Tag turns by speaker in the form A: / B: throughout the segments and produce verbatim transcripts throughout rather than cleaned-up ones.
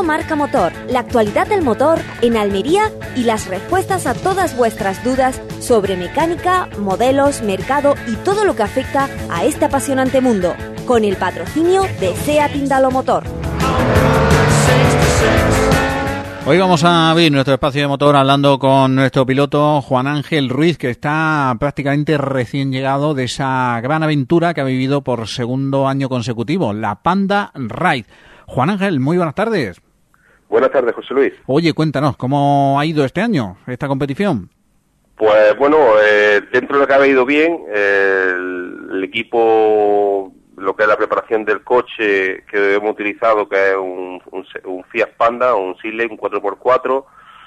A: Mundo Marca Motor, la actualidad del motor en Almería y las respuestas a todas vuestras dudas sobre mecánica, modelos, mercado y todo lo que afecta a este apasionante mundo, con el patrocinio de SEAT Indalo Motor.
B: Hoy vamos a abrir nuestro espacio de motor hablando con nuestro piloto Juan Ángel Ruiz, que está prácticamente recién llegado de esa gran aventura que ha vivido por segundo año consecutivo, la Panda Ride. Juan Ángel, muy buenas tardes.
C: Buenas tardes, José Luis.
B: Oye, cuéntanos, ¿cómo ha ido este año esta competición?
C: Pues bueno, eh, dentro de lo que ha ido bien, eh, el, el equipo, lo que es la preparación del coche que hemos utilizado, que es un, un, un Fiat Panda, un Siley, un cuatro por cuatro,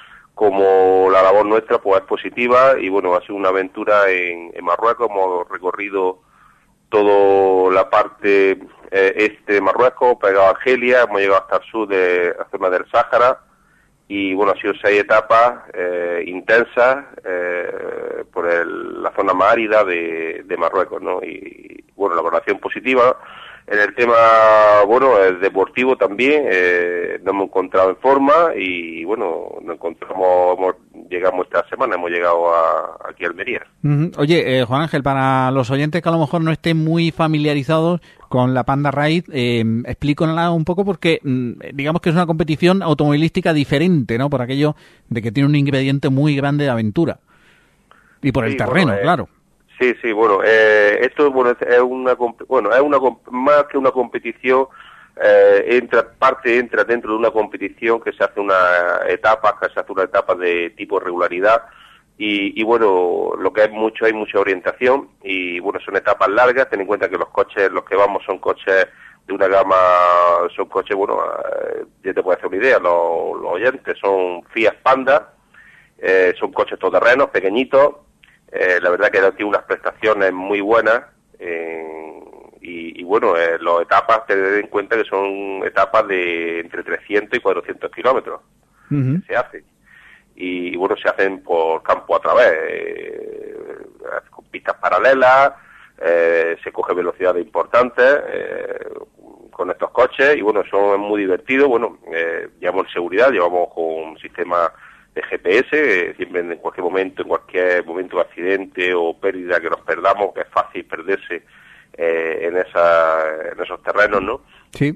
C: como la labor nuestra pues es positiva y bueno, ha sido una aventura en, en Marruecos. Hemos recorrido toda la parte eh, este de Marruecos, pegado a Argelia, hemos llegado hasta el sur de la zona del Sáhara y bueno, ha sido seis etapas eh, intensas eh, por el, la zona más árida de, de Marruecos, ¿no? Y bueno, la valoración positiva. En el tema, bueno, el deportivo también, eh, nos hemos encontrado en forma y bueno, nos encontramos, hemos, llegamos esta semana, hemos llegado a, aquí a Almería.
B: Uh-huh. Oye, eh, Juan Ángel, para los oyentes que a lo mejor no estén muy familiarizados con la Panda Ride, eh, explícanosla un poco porque digamos que es una competición automovilística diferente, ¿no? Por aquello de que tiene un ingrediente muy grande de aventura. Y por sí, el terreno,
C: bueno, eh,
B: claro.
C: Sí, sí, bueno, eh, esto bueno es una bueno es una más que una competición, eh, entra parte entra dentro de una competición que se hace una etapa, que se hace una etapa de tipo regularidad y, y bueno, lo que es mucho hay mucha orientación y bueno, son etapas largas. Ten en cuenta que los coches, los que vamos son coches de una gama, son coches, bueno, eh, ya te puedes hacer una idea, los, los oyentes son Fiat Panda, eh, son coches todoterrenos, pequeñitos. Eh, la verdad que tiene unas prestaciones muy buenas eh, y, y bueno, eh, las etapas, te den en cuenta que son etapas de entre trescientos y cuatrocientos kilómetros uh-huh. que se hacen y, y bueno, se hacen por campo a través, eh, con pistas paralelas, eh, se coge velocidades importantes eh, con estos coches y bueno, son muy divertidos. Bueno, eh, llevamos seguridad, llevamos con un sistema de G P S, eh, siempre en cualquier momento, en cualquier momento de accidente o pérdida que nos perdamos, que es fácil perderse eh, en, esa, en esos terrenos, ¿no?
B: Sí.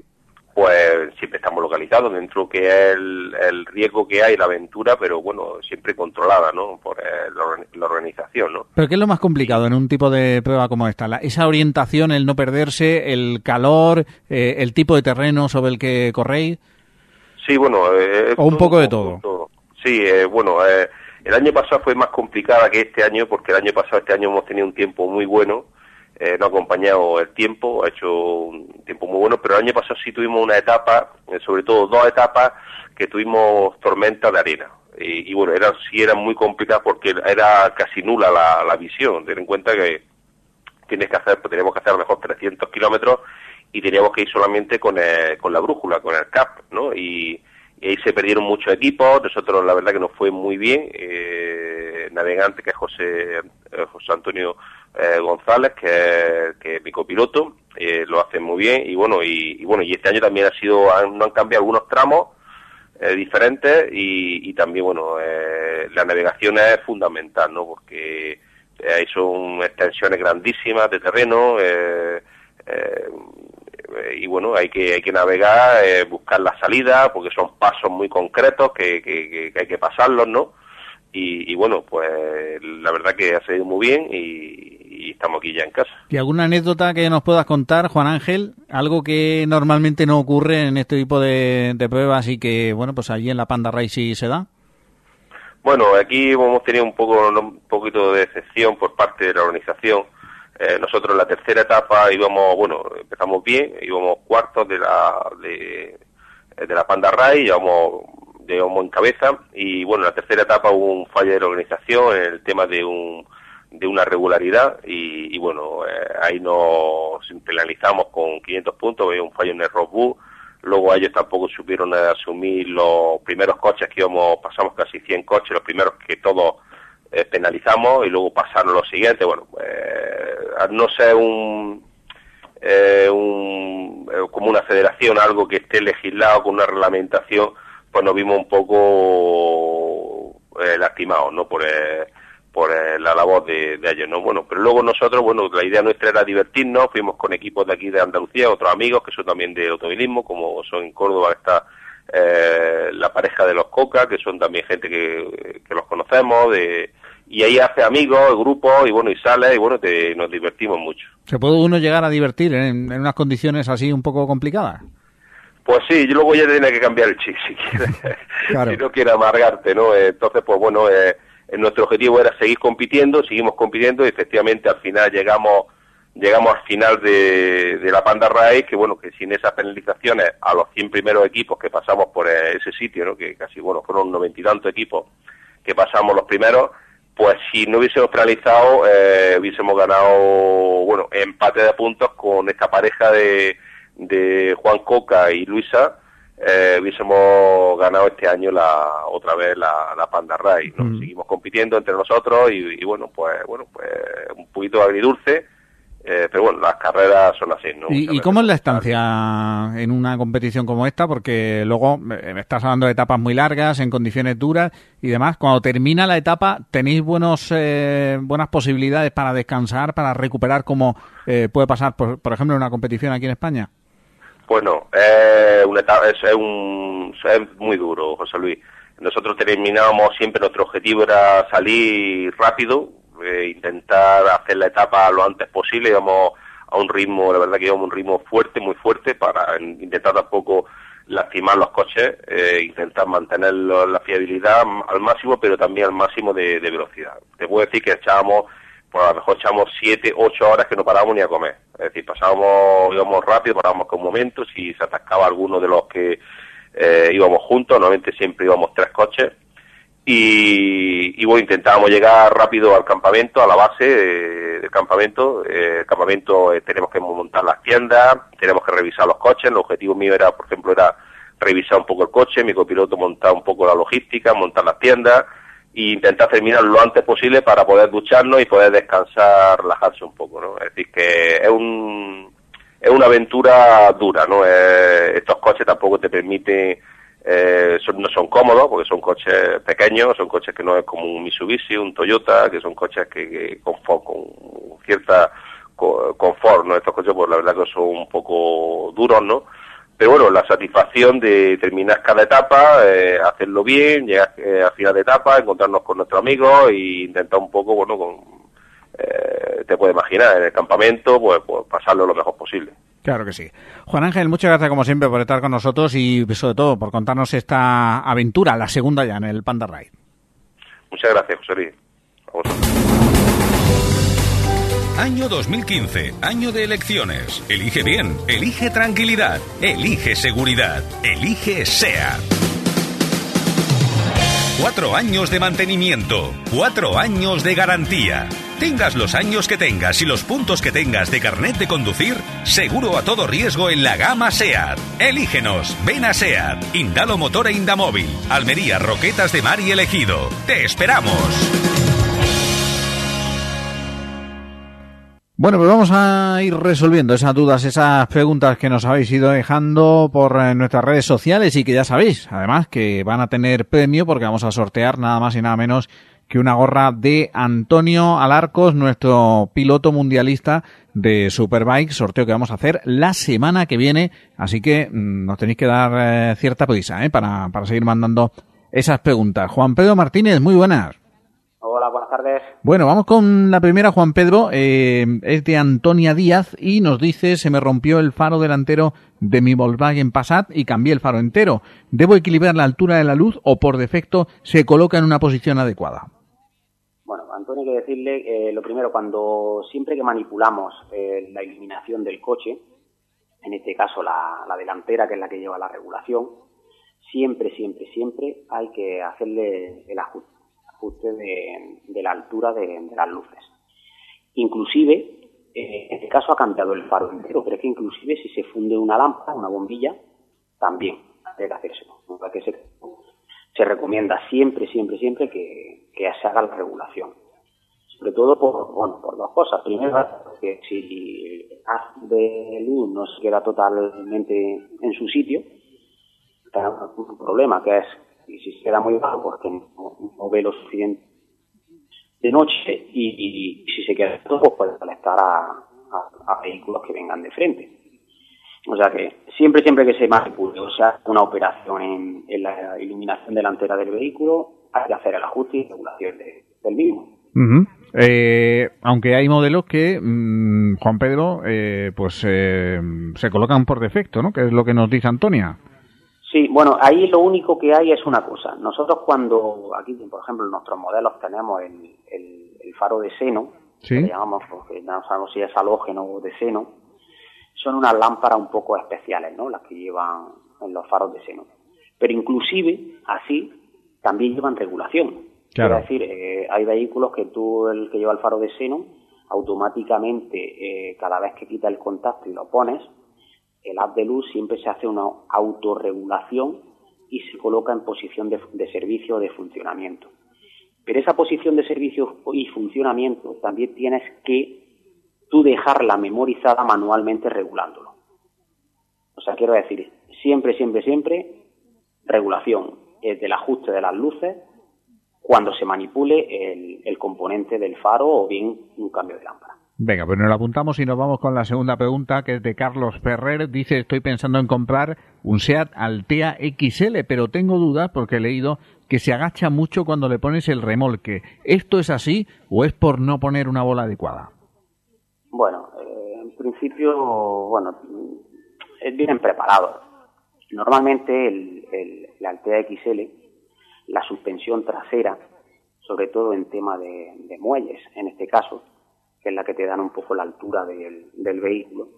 C: Pues siempre estamos localizados dentro que es el, el riesgo que hay, la aventura, pero bueno, siempre controlada, ¿no? Por eh, la, la organización, ¿no?
B: ¿Pero qué es lo más complicado en un tipo de prueba como esta? La, esa orientación, el no perderse, el calor, eh, el tipo de terreno sobre el que corréis.
C: Sí, bueno... Eh,
B: o un
C: todo,
B: poco de todo.
C: todo. Sí, eh, bueno, eh, el año pasado fue más complicada que este año, porque el año pasado, este año hemos tenido un tiempo muy bueno, eh, nos ha acompañado el tiempo, ha hecho un tiempo muy bueno, pero el año pasado sí tuvimos una etapa, eh, sobre todo dos etapas, que tuvimos tormentas de arena. Y, y bueno, eran, sí eran muy complicadas porque era casi nula la, la visión. Ten en cuenta que tienes que hacer, pues teníamos que hacer a lo mejor trescientos kilómetros y teníamos que ir solamente con, el, con la brújula, con el C A P, ¿no? Y Y ahí se perdieron muchos equipos. Nosotros la verdad que nos fue muy bien. Eh, navegante, que es José, eh, José Antonio eh, González, que, que es mi copiloto, eh, lo hace muy bien. Y bueno, y, y bueno, y este año también ha sido, han, no han cambiado algunos tramos eh, diferentes y, y también bueno, eh, la navegación es fundamental, ¿no? Porque eh, ahí son extensiones grandísimas de terreno. Eh, eh, y bueno, hay que hay que navegar, eh, buscar la salida, porque son pasos muy concretos que, que, que hay que pasarlos, ¿no? Y, y bueno, pues la verdad que ha salido muy bien y, y estamos aquí ya en casa.
B: ¿Y alguna anécdota que nos puedas contar, Juan Ángel? Algo que normalmente no ocurre en este tipo de, de pruebas y que, bueno, pues allí en la Panda Ride sí se da.
C: Bueno, aquí hemos tenido un poco un poquito de decepción por parte de la organización. Eh, nosotros en la tercera etapa íbamos, bueno, empezamos bien, íbamos cuartos de la de, de la Panda Ride, íbamos, íbamos en cabeza y bueno, en la tercera etapa hubo un fallo de la organización en el tema de un de una regularidad y, y bueno, eh, ahí nos penalizamos con quinientos puntos, había un fallo en el roadbook. Luego ellos tampoco supieron asumir los primeros coches que íbamos, pasamos casi cien coches, los primeros que todos eh, penalizamos y luego pasaron los siguientes. Bueno, eh, al no ser un, eh, un como una federación, algo que esté legislado con una reglamentación, pues nos vimos un poco eh, lastimados, ¿no? Por eh, por eh, la labor de, de ellos, ¿no? Bueno, pero luego nosotros, bueno, la idea nuestra era divertirnos, fuimos con equipos de aquí de Andalucía, otros amigos que son también de automovilismo, como son en Córdoba está eh, la pareja de los Coca, que son también gente que, que los conocemos, de, y ahí hace amigos, grupos, y bueno, y sale, y bueno, te, nos divertimos mucho.
B: ¿Se puede uno llegar a divertir en, en unas condiciones así un poco complicadas?
C: Pues sí, yo luego ya tiene que cambiar el chip si quieres,
B: claro.
C: Si no quieres amargarte, ¿no? Entonces, pues bueno, eh, nuestro objetivo era seguir compitiendo, seguimos compitiendo, y efectivamente al final llegamos llegamos al final de, de la Panda Race, que bueno, que sin esas penalizaciones a los cien primeros equipos que pasamos por ese sitio, ¿no? Que casi, bueno, fueron noventa y tantos equipos que pasamos los primeros, pues si no hubiésemos penalizado, eh, hubiésemos ganado, bueno, empate de puntos con esta pareja de, de Juan Coca y Luisa. Eh, hubiésemos ganado este año la otra vez la, la Panda Race, ¿no? Mm. Seguimos compitiendo entre nosotros y, y bueno, pues bueno, pues un poquito agridulce, eh, pero bueno, las carreras son así, ¿no?
B: ¿Y, ¿y cómo es la estancia en una competición como esta? Porque luego me estás hablando de etapas muy largas, en condiciones duras y demás. Cuando termina la etapa, ¿tenéis buenos eh, buenas posibilidades para descansar, para recuperar, como eh, puede pasar, por, por ejemplo, en una competición aquí en España?
C: Bueno, eh, una etapa, es, es, un, es muy duro, José Luis. Nosotros terminábamos siempre, nuestro objetivo era salir rápido, eh, intentar hacer la etapa lo antes posible. Íbamos a un ritmo, la verdad que íbamos a un ritmo fuerte, muy fuerte, para intentar tampoco lastimar los coches, eh, intentar mantener la fiabilidad al máximo, pero también al máximo de, de velocidad. Te puedo decir que echábamos, pues a lo mejor echamos siete, ocho horas que no parábamos ni a comer. Es decir, pasábamos, íbamos rápido, parábamos con momentos, si se atascaba alguno de los que eh, íbamos juntos, normalmente siempre íbamos tres coches, y, y bueno, intentábamos llegar rápido al campamento, a la base eh, del campamento. Eh, el campamento eh, tenemos que montar las tiendas, tenemos que revisar los coches. El objetivo mío era, por ejemplo, era revisar un poco el coche, mi copiloto montar un poco la logística, montar las tiendas, e intentar terminar lo antes posible para poder ducharnos y poder descansar, relajarse un poco, ¿no? Es decir, que es un es una aventura dura, ¿no? Eh, estos coches tampoco te permiten, eh, son, no son cómodos, porque son coches pequeños, son coches que no es como un Mitsubishi, un Toyota, que son coches que, que con, con cierta confort, ¿no? Estos coches, pues la verdad que son un poco duros, ¿no? Pero bueno, la satisfacción de terminar cada etapa, eh, hacerlo bien, llegar eh, al final de etapa, encontrarnos con nuestros amigos e intentar un poco, bueno, con, eh, te puedes imaginar, en el campamento, pues, pues pasarlo lo mejor posible.
B: Claro que sí. Juan Ángel, muchas gracias como siempre por estar con nosotros y sobre todo por contarnos esta aventura, la segunda ya en el Panda Ride.
C: Muchas gracias, José Luis. A vosotros.
D: Año dos mil quince, año de elecciones. Elige bien, elige tranquilidad, elige seguridad, elige SEAT. Cuatro años de mantenimiento, cuatro años de garantía. Tengas los años que tengas y los puntos que tengas de carnet de conducir, seguro a todo riesgo en la gama SEAT. Elígenos, ven a SEAT, Indalo Motor e Indamóvil, Almería, Roquetas de Mar y El Ejido. ¡Te esperamos!
B: Bueno, pues vamos a ir resolviendo esas dudas, esas preguntas que nos habéis ido dejando por nuestras redes sociales y que ya sabéis, además, que van a tener premio porque vamos a sortear nada más y nada menos que una gorra de Antonio Alarcos, nuestro piloto mundialista de Superbike, sorteo que vamos a hacer la semana que viene, así que mmm, nos tenéis que dar eh, cierta prisa ¿eh? para, para seguir mandando esas preguntas. Juan Pedro Martínez, muy buenas.
E: Hola, buenas tardes.
B: Bueno, vamos con la primera, Juan Pedro. Eh, es de Antonia Díaz y nos dice: se me rompió el faro delantero de mi Volkswagen Passat y cambié el faro entero. ¿Debo equilibrar la altura de la luz o por defecto se coloca en una posición adecuada?
E: Bueno, Antonio, hay que decirle, eh, lo primero, cuando siempre que manipulamos eh, la iluminación del coche, en este caso la, la delantera, que es la que lleva la regulación, siempre, siempre, siempre hay que hacerle el ajuste. ajuste de, de la altura de, de las luces. Inclusive, eh, en este caso ha cambiado el faro entero, pero es que inclusive si se funde una lámpara, una bombilla, también hay que hacérselo. Que se, se recomienda siempre, siempre, siempre que, que se haga la regulación. Sobre todo por, bueno, por dos cosas. Primero, porque si haz de luz no se queda totalmente en su sitio, tenemos un problema que es, y si se queda muy bajo, pues que no, no ve lo suficiente de noche, y, y, y si se queda todo, pues puede molestar a, a, a vehículos que vengan de frente. O sea que siempre, siempre que se manipule, o sea, una operación en, en la iluminación delantera del vehículo, hay que hacer el ajuste y regulación de, del mismo.
B: Uh-huh. Eh, aunque hay modelos que, mmm, Juan Pedro, eh, pues eh, se colocan por defecto, ¿no? Que es lo que nos dice Antonia.
E: Sí, bueno, ahí lo único que hay es una cosa. Nosotros cuando, aquí por ejemplo en nuestros modelos tenemos el, el, el faro de seno, ¿sí? Que le llamamos, porque no sabemos si es halógeno o de seno, son unas lámparas un poco especiales, ¿no? Las que llevan en los faros de seno. Pero inclusive, así, también llevan regulación. Claro. Es decir, eh, hay vehículos que tú, el que lleva el faro de seno, automáticamente, eh, cada vez que quita el contacto y lo pones, el haz de luz siempre se hace una autorregulación y se coloca en posición de, de servicio o de funcionamiento. Pero esa posición de servicio y funcionamiento también tienes que tú dejarla memorizada manualmente regulándolo. O sea, quiero decir, siempre, siempre, siempre, regulación es del ajuste de las luces cuando se manipule el, el componente del faro o bien un cambio de lámpara.
B: Venga, pues nos lo apuntamos y nos vamos con la segunda pregunta, que es de Carlos Ferrer. Dice, estoy pensando en comprar un SEAT Altea X L, pero tengo dudas porque he leído que se agacha mucho cuando le pones el remolque. ¿Esto es así o es por no poner una bola adecuada?
E: Bueno, eh, en principio, bueno, vienen preparados. Normalmente el, el, el Altea X L, la suspensión trasera, sobre todo en tema de, de muelles, en este caso, que es la que te dan un poco la altura del, del vehículo,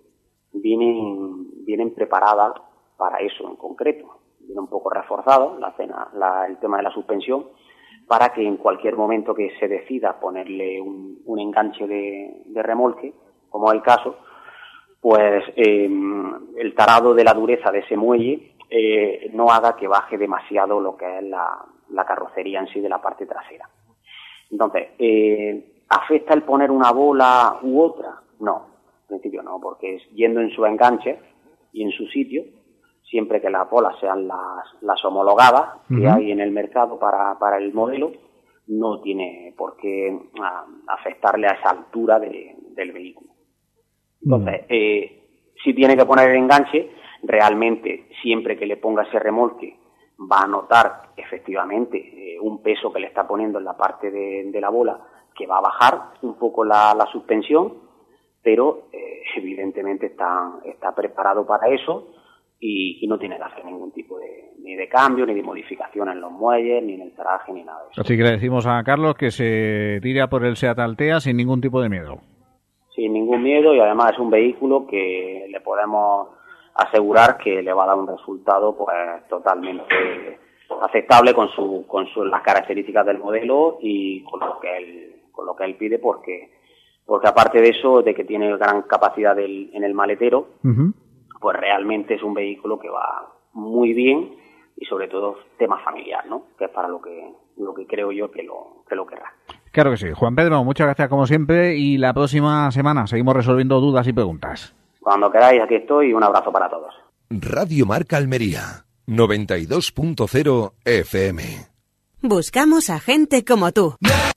E: vienen, vienen preparadas para eso en concreto. Viene un poco reforzado la cena, la, el tema de la suspensión, para que en cualquier momento que se decida ponerle un, un enganche de, de remolque, como es el caso, pues eh, el tarado de la dureza de ese muelle eh, no haga que baje demasiado lo que es la, la carrocería en sí de la parte trasera. Entonces, eh, ¿afecta el poner una bola u otra? No, en principio no, porque es yendo en su enganche y en su sitio, siempre que las bolas sean las, las homologadas que uh-huh. hay en el mercado para, para el modelo, no tiene por qué a, afectarle a esa altura de, del vehículo. Entonces, uh-huh. eh, si tiene que poner el enganche, realmente siempre que le ponga ese remolque va a notar efectivamente eh, un peso que le está poniendo en la parte de, de la bola, que va a bajar un poco la, la suspensión, pero eh, evidentemente está, está preparado para eso y, y no tiene que hacer ningún tipo de, ni de cambio, ni de modificación en los muelles, ni en el traje, ni nada de eso.
B: Así que le decimos a Carlos que se tire por el SEAT Altea sin ningún tipo de miedo.
E: Sin ningún miedo, y además es un vehículo que le podemos asegurar que le va a dar un resultado pues totalmente aceptable con su con su, las características del modelo y con lo que él con lo que él pide, porque porque aparte de eso, de que tiene gran capacidad del, en el maletero, uh-huh. pues realmente es un vehículo que va muy bien y sobre todo tema familiar, ¿no? Que es para lo que lo que creo yo que lo que lo querrá.
B: Claro que sí. Juan Pedro, muchas gracias como siempre y la próxima semana seguimos resolviendo dudas y preguntas.
E: Cuando queráis, aquí estoy y un abrazo para todos.
F: Radio Marca Almería, noventa y dos punto cero F M.
G: Buscamos a gente como tú.